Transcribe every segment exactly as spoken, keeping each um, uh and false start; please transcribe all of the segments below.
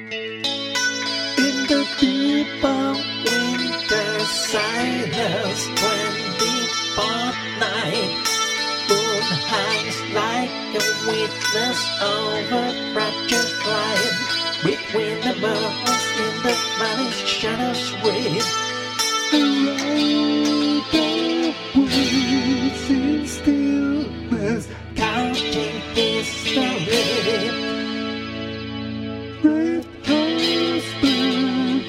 In the deep of winter silence, when the fortnight moon hangs like a witness over fractured light, between the mountains in the valley shadows read. The waves in stillness, counting history. Red husband,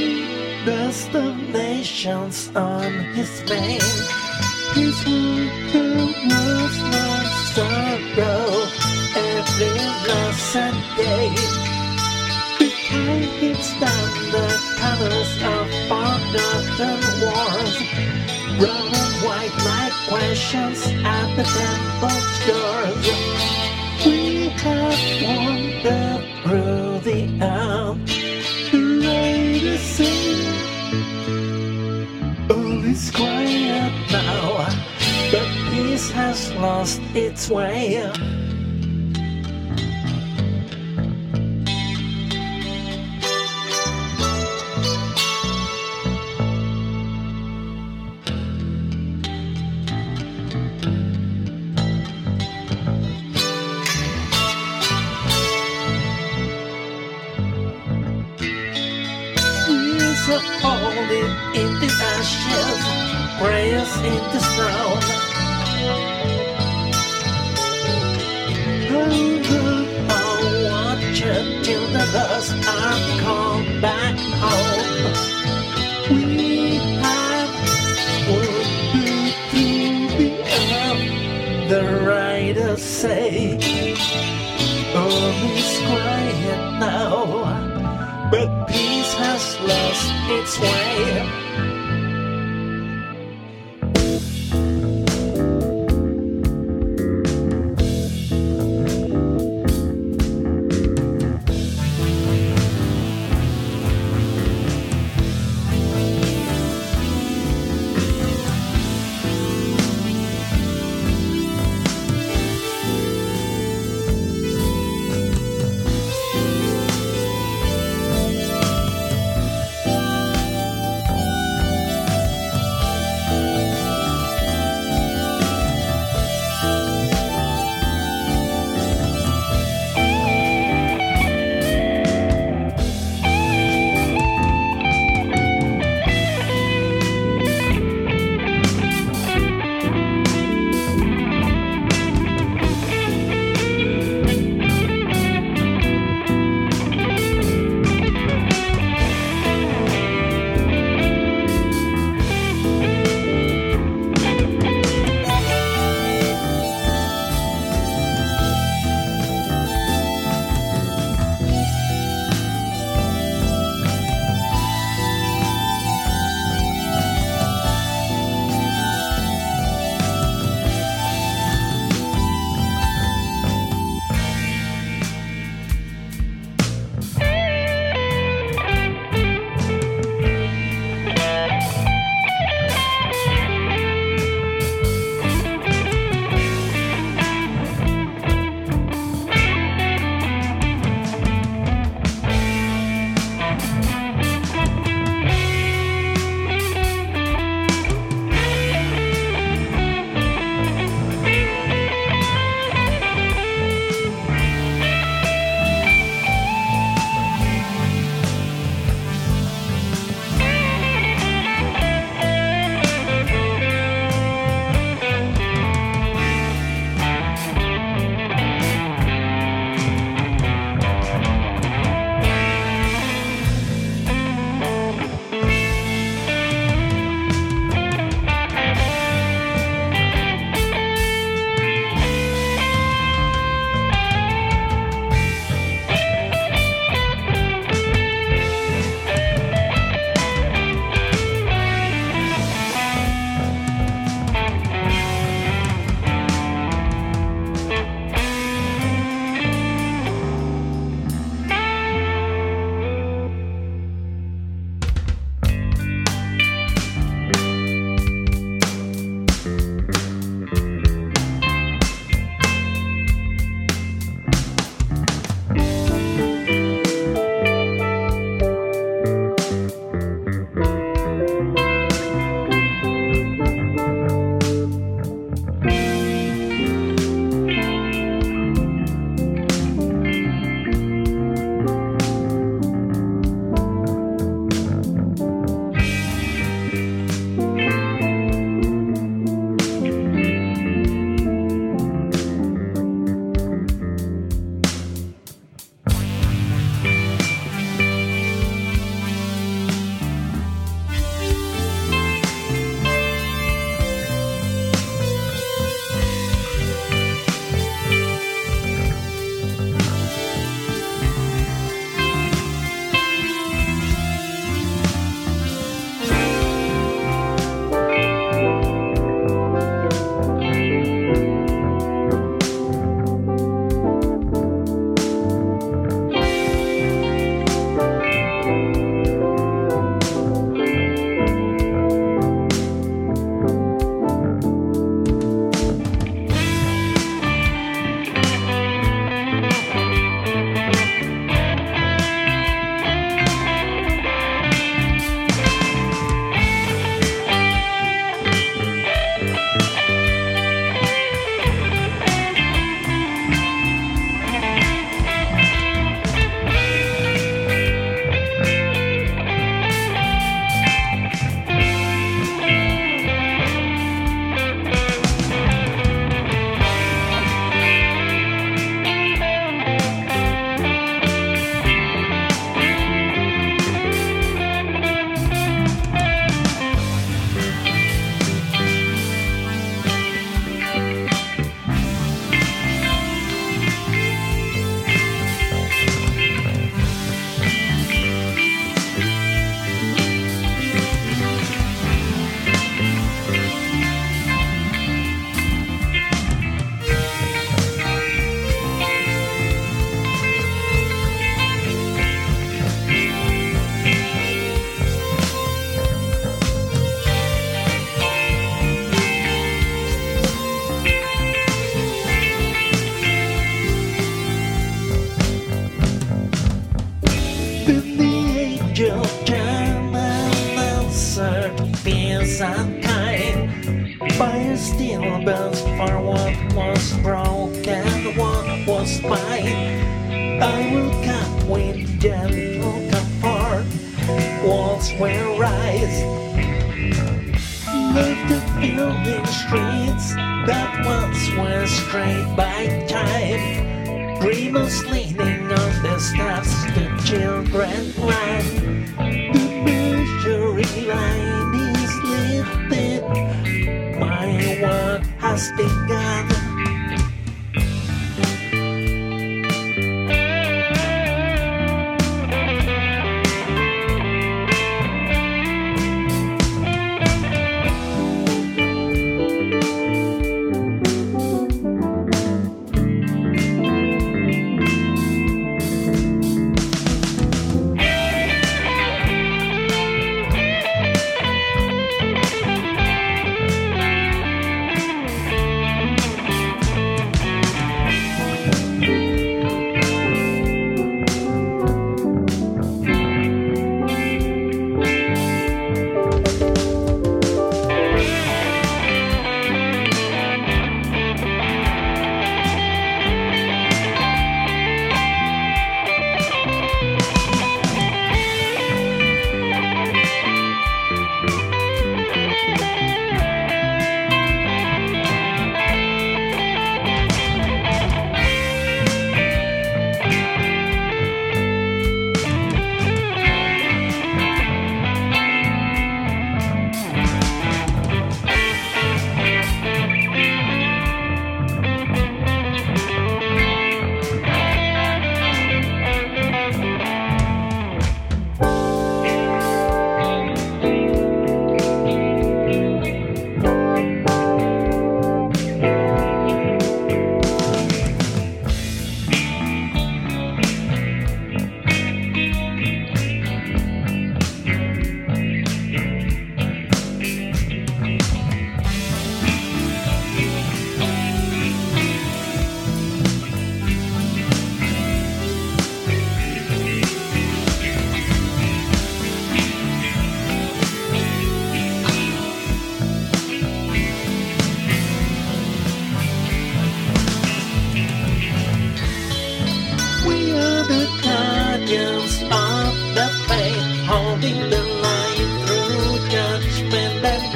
destinations on his mane. His world was like sorrow every blessed day. Behind him stand the colors of forgotten wars, brown and white like questions at the temple's doors. We have wandered through the earth, the rain sing. All is quiet now, but peace has lost its way. So holding in the ashes, prayers in the snow. I'll watch it till the lost are called back home. We have wandered through the earth, the riders say. All is quiet now, but peace has lost its way. still burns for what was broken, what was mine. I will come with gentle comfort, walls will rise. Love the building streets that once were straight by time. Dreamers leaning on the steps, the children run. The measuring line is lifted, my work has begun. Of the faith, holding the line through judgment and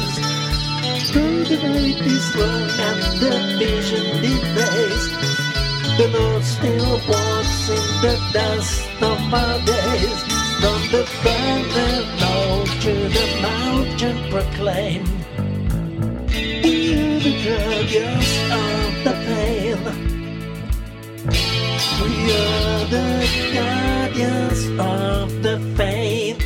grace. Though the night is long and the vision delays, the Lord still walks in the dust of our days. From the burner low to the mountain proclaim, we are the guardians of the pain. We are the guardians of the faith.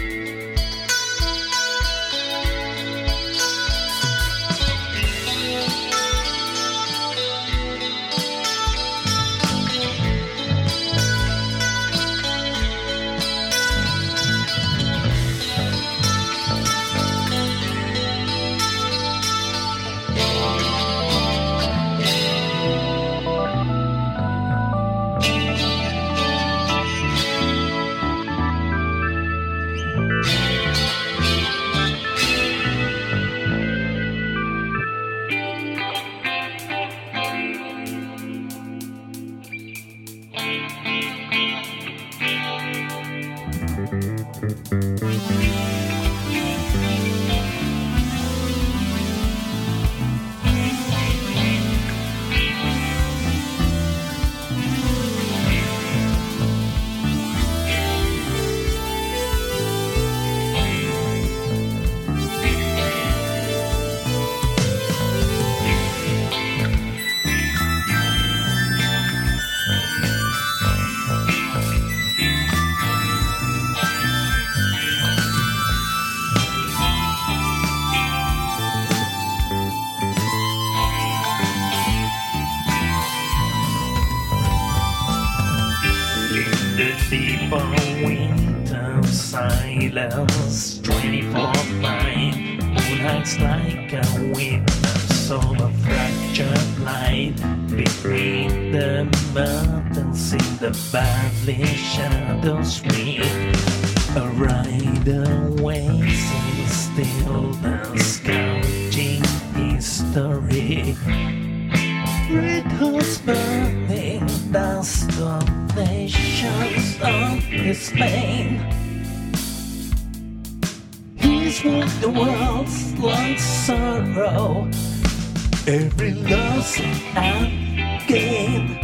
Deep winter silence, twenty-four nine, moonlights like a witness of a fractured light. Between the mountains in the valley shadows we a rider waits in the stillness, counting his history. Red hoods burning, dust of nations on his mane. He's walked the world's long sorrow, every loss and gain.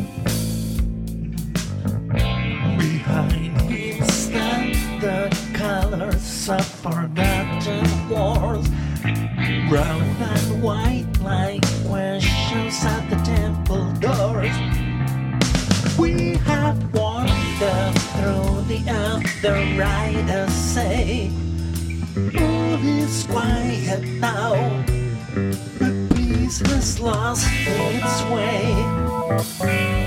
Behind him stand the colors of forgotten wars, brown and white like questions at the temple doors. We have wandered through the earth, the riders say. All is quiet now, but peace has lost its way.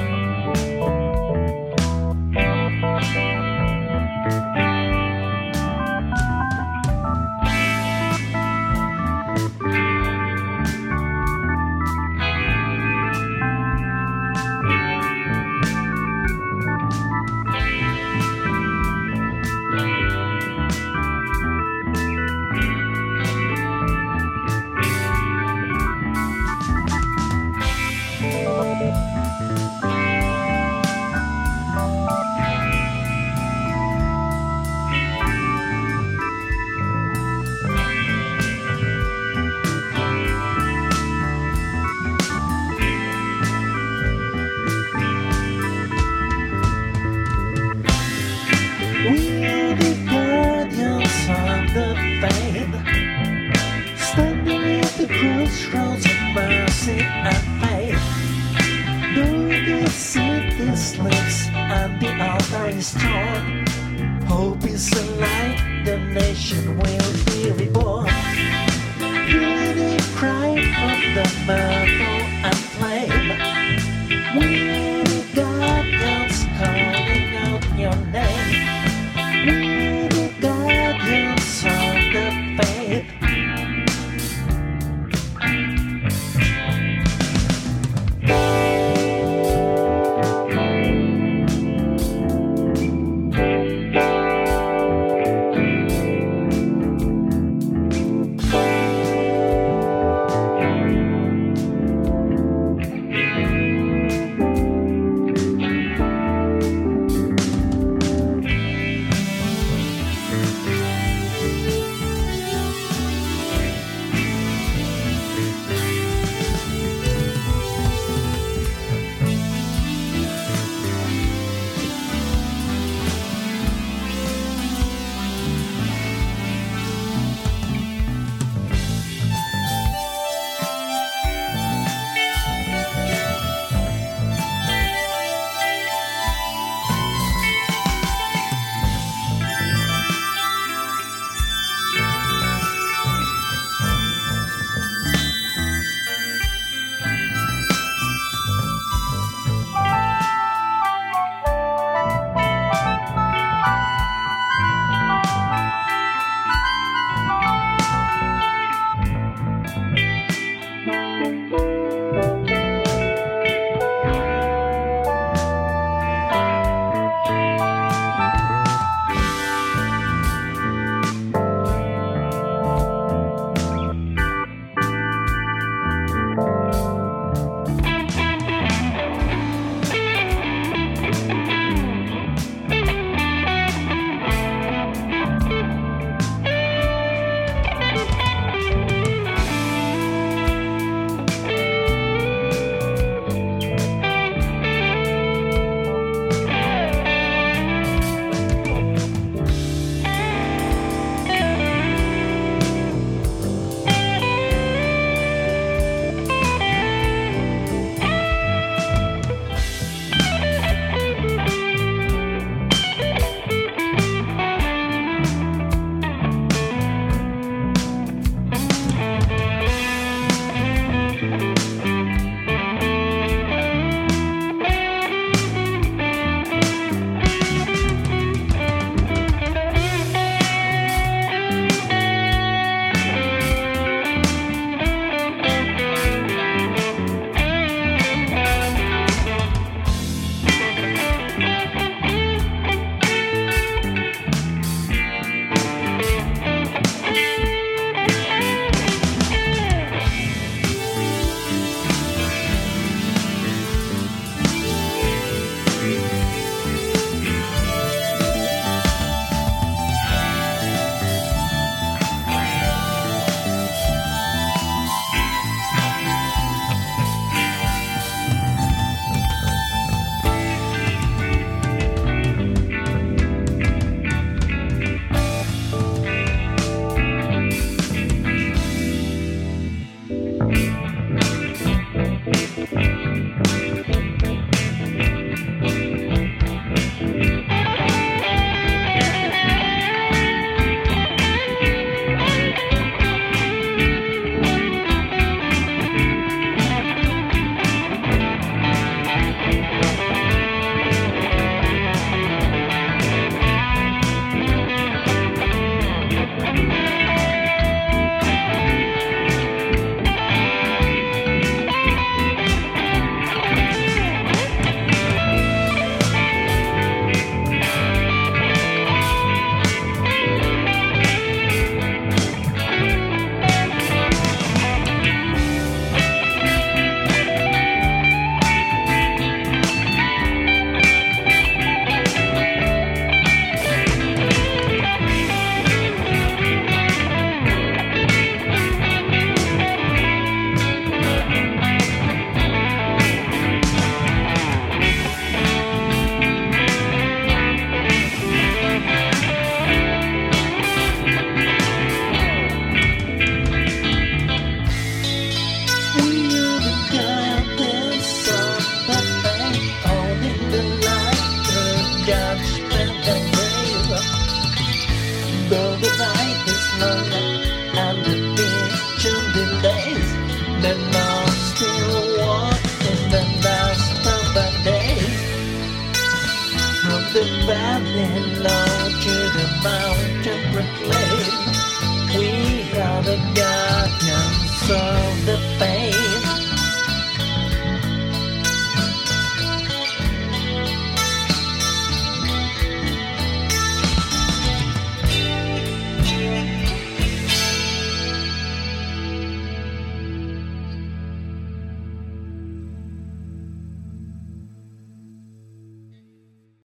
We are the guardians of the faith, standing at the crossroads of mercy and faith. Though the city sleeps and the altar is torn, hope is a light, the nation will be reborn.